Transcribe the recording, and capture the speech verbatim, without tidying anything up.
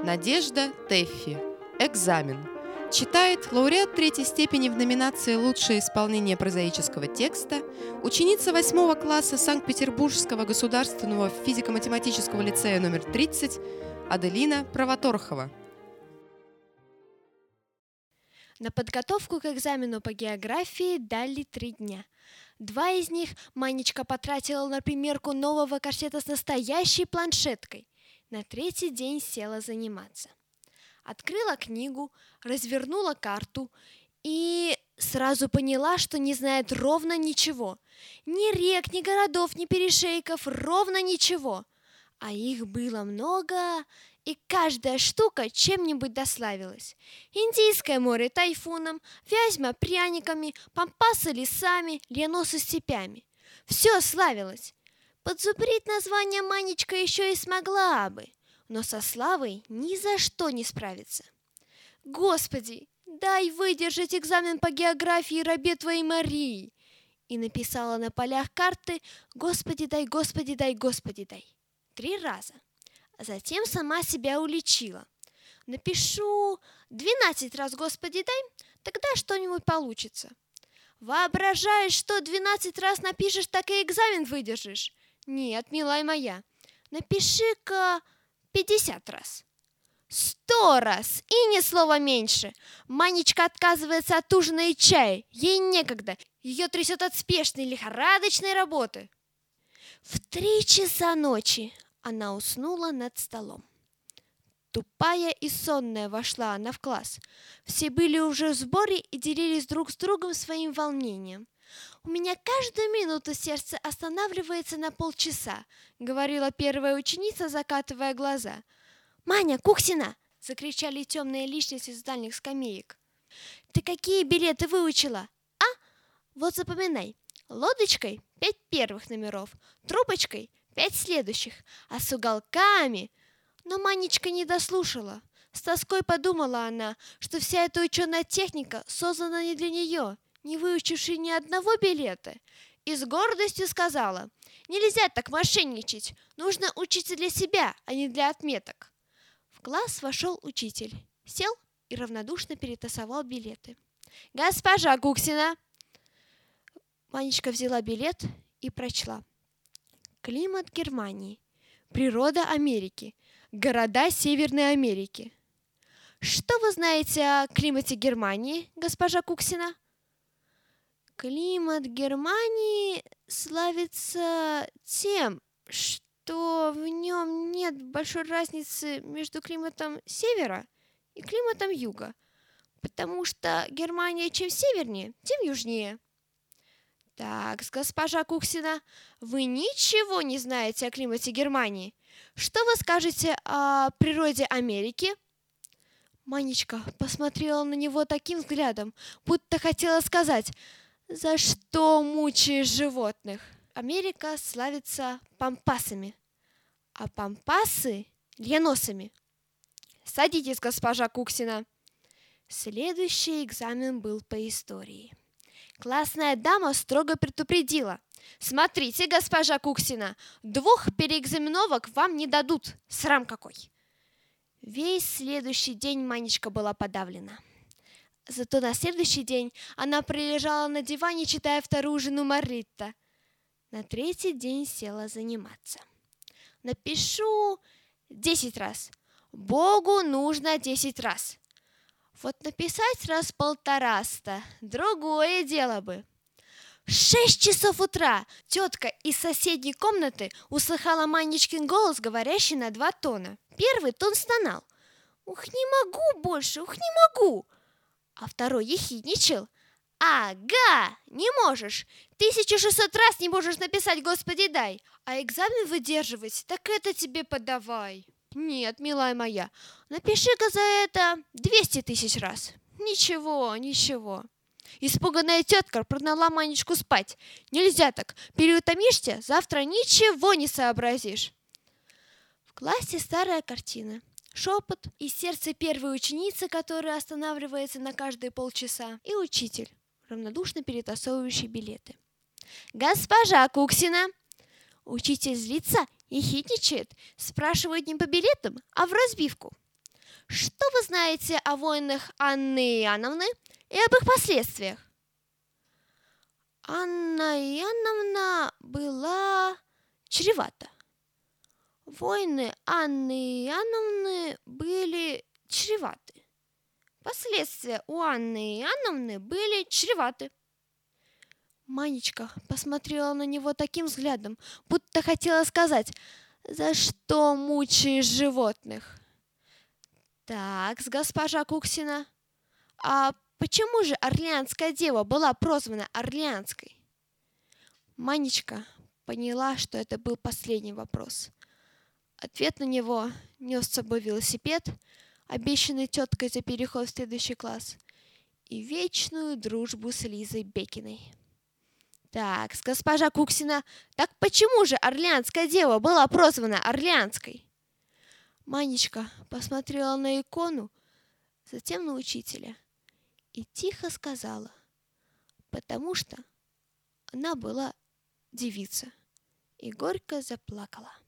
Надежда Тэффи. Экзамен. Читает лауреат третьей степени в номинации «Лучшее исполнение прозаического текста», ученица восьмого класса Санкт-Петербургского государственного физико-математического лицея номер тридцать Аделина Провоторхова. На подготовку к экзамену по географии дали три дня. Два из них Манечка потратила на примерку нового корсета с настоящей планшеткой. На третий день села заниматься. Открыла книгу, развернула карту и сразу поняла, что не знает ровно ничего. Ни рек, ни городов, ни перешейков, ровно ничего. А их было много, и каждая штука чем-нибудь дославилась. Индийское море тайфуном, Вязьма пряниками, Пампасы лесами, Леносы степями. Все славилось. Подзубрить название Манечка еще и смогла бы, но со славой ни за что не справится. «Господи, дай выдержать экзамен по географии рабе твоей Марии!» И написала на полях карты «Господи дай, Господи дай, Господи дай» три раза. А затем сама себя уличила. Напишу двенадцать раз «Господи дай», тогда что-нибудь получится. Воображаешь, что двенадцать раз напишешь, так и экзамен выдержишь? Нет, милая моя, напиши-ка пятьдесят раз. Сто раз, и ни слова меньше. Манечка отказывается от ужина и чая. Ей некогда. Ее трясет от спешной, лихорадочной работы. В три часа ночи она уснула над столом. Тупая и сонная вошла она в класс. Все были уже в сборе и делились друг с другом своим волнением. «У меня каждую минуту сердце останавливается на полчаса», — говорила первая ученица, закатывая глаза. «Маня, Куксина!» — закричали темные личности с дальних скамеек. «Ты какие билеты выучила? А? Вот запоминай. Лодочкой — пять первых номеров, трубочкой — пять следующих, а с уголками...» Но Манечка не дослушала. С тоской подумала она, что вся эта ученая техника создана не для нее, не выучившей ни одного билета, и с гордостью сказала: «Нельзя так мошенничать, нужно учиться для себя, а не для отметок». В класс вошел учитель, сел и равнодушно перетасовал билеты. «Госпожа Куксина!» Манечка взяла билет и прочла. «Климат Германии, природа Америки, города Северной Америки». «Что вы знаете о климате Германии, госпожа Куксина?» «Климат Германии славится тем, что в нем нет большой разницы между климатом севера и климатом юга, потому что Германия чем севернее, тем южнее». «Так, госпожа Куксина, вы ничего не знаете о климате Германии. Что вы скажете о природе Америки?» Манечка посмотрела на него таким взглядом, будто хотела сказать: «За что мучаешь животных?» Америка славится пампасами, а пампасы — леносами. «Садитесь, госпожа Куксина». Следующий экзамен был по истории. Классная дама строго предупредила: «Смотрите, госпожа Куксина, двух переэкзаменовок вам не дадут. Срам какой!» Весь следующий день Манечка была подавлена. Зато на следующий день она пролежала на диване, читая вторую жену Маритта. На третий день села заниматься. «Напишу десять раз. Богу нужно десять раз». Вот написать раз полтораста — другое дело бы. В шесть часов утра тетка из соседней комнаты услыхала Манечкин голос, говорящий на два тона. Первый тон стонал: «Ух, не могу больше, ух, не могу!» А второй ехидничал: «Ага, не можешь! тысячу шестьсот раз не можешь написать «Господи дай», а экзамен выдерживать, так это тебе подавай!» «Нет, милая моя, напиши-ка за это двести тысяч раз». «Ничего, ничего». Испуганная тетка прогнала Манечку спать. «Нельзя так, переутомишься, завтра ничего не сообразишь». В классе старая картина. Шепот и сердце первой ученицы, которая останавливается на каждые полчаса, и учитель, равнодушно перетасовывающий билеты. «Госпожа Куксина!» Учитель злится и хитничает, спрашивает не по билетам, а в разбивку. Что вы знаете о войнах Анны Иоанновны и об их последствиях? Анна Иоанновна была чревата. Войны Анны Иоанновны были чреваты. Последствия у Анны Иоанновны были чреваты. Манечка посмотрела на него таким взглядом, будто хотела сказать: «За что мучаешь животных?» «Так, госпожа Куксина, а почему же Орлеанская дева была прозвана Орлеанской?» Манечка поняла, что это был последний вопрос. Ответ на него нес с собой велосипед, обещанный теткой за переход в следующий класс, и вечную дружбу с Лизой Бекиной. «Так, госпожа Куксина, так почему же Орлеанская дева была прозвана Орлеанской?» Манечка посмотрела на икону, затем на учителя и тихо сказала: «Потому что она была девица», и горько заплакала.